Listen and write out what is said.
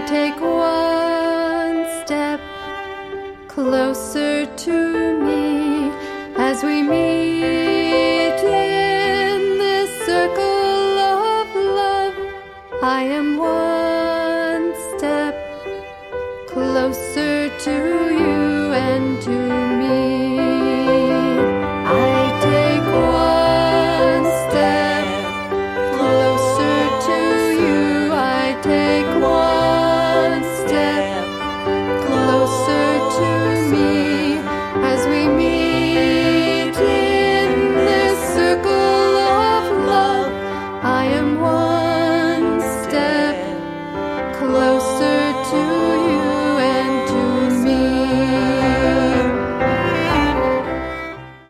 take one step closer to me as we meet in this circle of love. I am